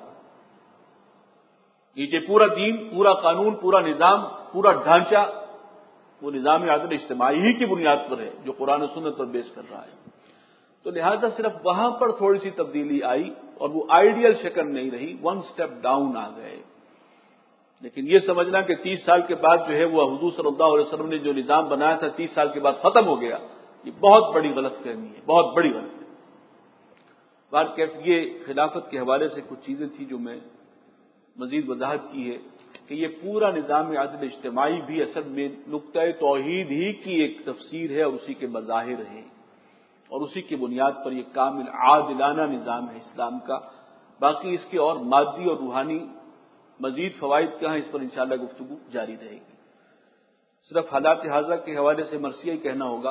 نیچے پورا دین، پورا قانون، پورا نظام، پورا ڈھانچہ وہ نظام عادل اجتماعی ہی کی بنیاد پر ہے جو قرآن و سنت پر بیس کر رہا ہے. تو لہذا صرف وہاں پر تھوڑی سی تبدیلی آئی اور وہ آئیڈیل شکل نہیں رہی، ون سٹیپ ڈاؤن آ گئے. لیکن یہ سمجھنا کہ تیس سال کے بعد جو ہے وہ حضور صلی اللہ علیہ وسلم نے جو نظام بنایا تھا تیس سال کے بعد ختم ہو گیا، یہ بہت بڑی غلط فہمی ہے، بہت بڑی غلط فہمی. بات کیف یہ خلافت کے حوالے سے کچھ چیزیں تھیں جو میں مزید وضاحت کی ہے کہ یہ پورا نظام عادل اجتماعی بھی اصل میں نقطۂ توحید ہی کی ایک تفسیر ہے اور اسی کے مظاہر ہیں، اور اسی کی بنیاد پر یہ کامل عادلانہ نظام ہے اسلام کا. باقی اس کے اور مادی اور روحانی مزید فوائد کیا ہیں، اس پر انشاءاللہ گفتگو جاری رہے گی. صرف حالات حاضرہ کے حوالے سے مرثیہ ہی کہنا ہوگا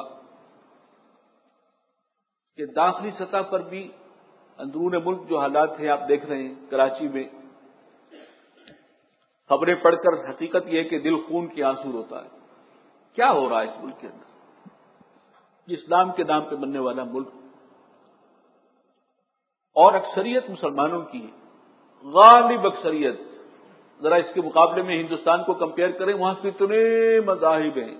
کہ داخلی سطح پر بھی اندرون ملک جو حالات ہیں آپ دیکھ رہے ہیں. کراچی میں خبریں پڑھ کر حقیقت یہ ہے کہ دل خون کی آنسو روتا ہے. کیا ہو رہا ہے اس ملک کے اندر؟ یہ اسلام کے نام پہ بننے والا ملک اور اکثریت مسلمانوں کی ہے، غالب اکثریت. ذرا اس کے مقابلے میں ہندوستان کو کمپیئر کریں، وہاں کتنے مذاہب ہیں،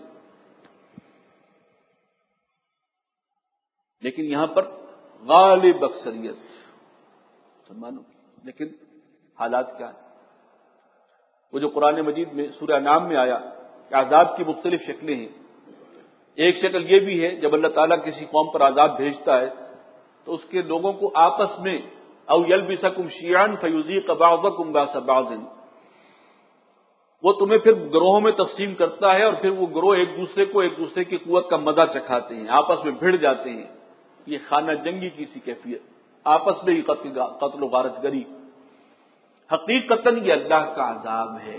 لیکن یہاں پر غالب اکثریت مسلمانوں کی. لیکن حالات کیا ہیں؟ وہ جو قرآن مجید میں سورہ انعام میں آیا کہ عذاب کی مختلف شکلیں ہیں. ایک شکل یہ بھی ہے جب اللہ تعالیٰ کسی قوم پر عذاب بھیجتا ہے تو اس کے لوگوں کو آپس میں او یلبسکم شیعا فیذیق بعضکم باس بعض، وہ تمہیں پھر گروہوں میں تقسیم کرتا ہے اور پھر وہ گروہ ایک دوسرے کو ایک دوسرے کی قوت کا مزہ چکھاتے ہیں، آپس میں بھڑ جاتے ہیں. یہ خانہ جنگی کی سی کیفیت، آپس میں ہی قتل و غارت گری. حقیقتاً یہ اللہ کا عذاب ہے.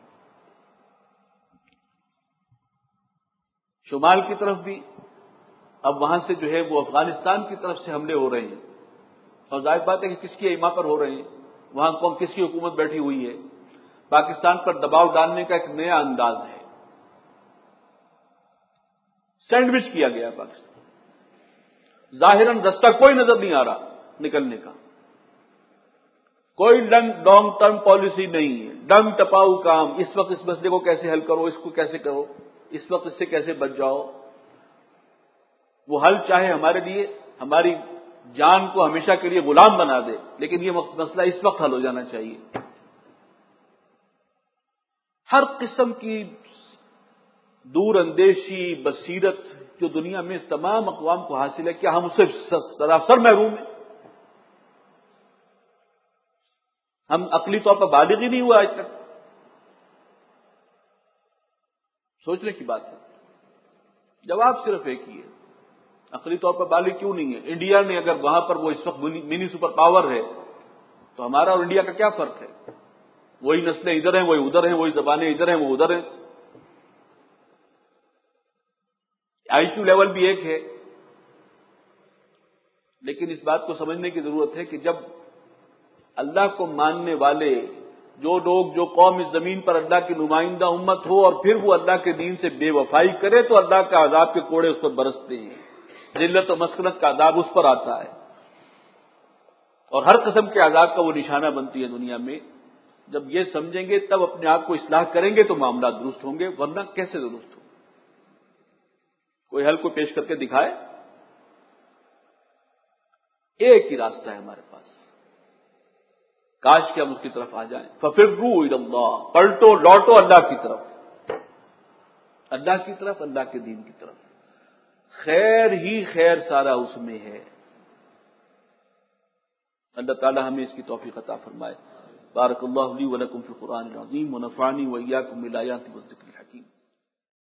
شمال کی طرف بھی اب وہاں سے جو ہے وہ افغانستان کی طرف سے حملے ہو رہے ہیں، اور ظاہر بات ہے کہ کس کی ایما پر ہو رہے ہیں، وہاں کون کس کی حکومت بیٹھی ہوئی ہے. پاکستان پر دباؤ ڈالنے کا ایک نیا انداز ہے، سینڈوچ کیا گیا پاکستان. ظاہراً رستہ کوئی نظر نہیں آ رہا نکلنے کا، کوئی لانگ ٹرم پالیسی نہیں ہے، ڈنگ ٹپاؤ کام. اس وقت اس مسئلے کو کیسے حل کرو، اس کو کیسے کرو، اس وقت اس سے کیسے بچ جاؤ. وہ حل چاہے ہمارے لیے ہماری جان کو ہمیشہ کے لیے غلام بنا دے، لیکن یہ مسئلہ اس وقت حل ہو جانا چاہیے. ہر قسم کی دور اندیشی بصیرت جو دنیا میں اس تمام اقوام کو حاصل ہے، کیا ہم اس سے سراسر محروم ہیں؟ ہم عقلی طور پر بالغ ہی نہیں ہوا آج تک. سوچنے کی بات ہے. جواب صرف ایک ہی ہے، عقلی طور پر بالغ کیوں نہیں ہے؟ انڈیا نے اگر وہاں پر وہ اس وقت منی سپر پاور ہے تو ہمارا اور انڈیا کا کیا فرق ہے؟ وہی نسلیں ادھر ہیں، وہی ادھر ہیں، وہی زبانیں ادھر ہیں، وہ ادھر ہیں. آئی کیو لیول بھی ایک ہے. لیکن اس بات کو سمجھنے کی ضرورت ہے کہ جب اللہ کو ماننے والے جو لوگ جو قوم اس زمین پر اللہ کی نمائندہ امت ہو اور پھر وہ اللہ کے دین سے بے وفائی کرے تو اللہ کا عذاب کے کوڑے اس پر برستے ہیں، ذلت و مسکنت کا عذاب اس پر آتا ہے، اور ہر قسم کے عذاب کا وہ نشانہ بنتی ہے دنیا میں. جب یہ سمجھیں گے تب اپنے آپ کو اصلاح کریں گے تو معاملات درست ہوں گے، ورنہ کیسے درست ہوں؟ کوئی حل کو پیش کر کے دکھائے. ایک ہی راستہ ہے ہمارے پاس، کاش کہ ہم اس کی طرف آ جائیں. ففروا الی اللہ، پلٹو لوٹو اللہ کی طرف، اللہ کی طرف، اللہ کے دین کی طرف. خیر ہی خیر سارا اس میں ہے. اللہ تعالی ہمیں اس کی توفیق عطا فرمائے. بارک اللہ لی و لکم فی القرآن العظیم ونفعنی و ایاکم بالآیات والذکر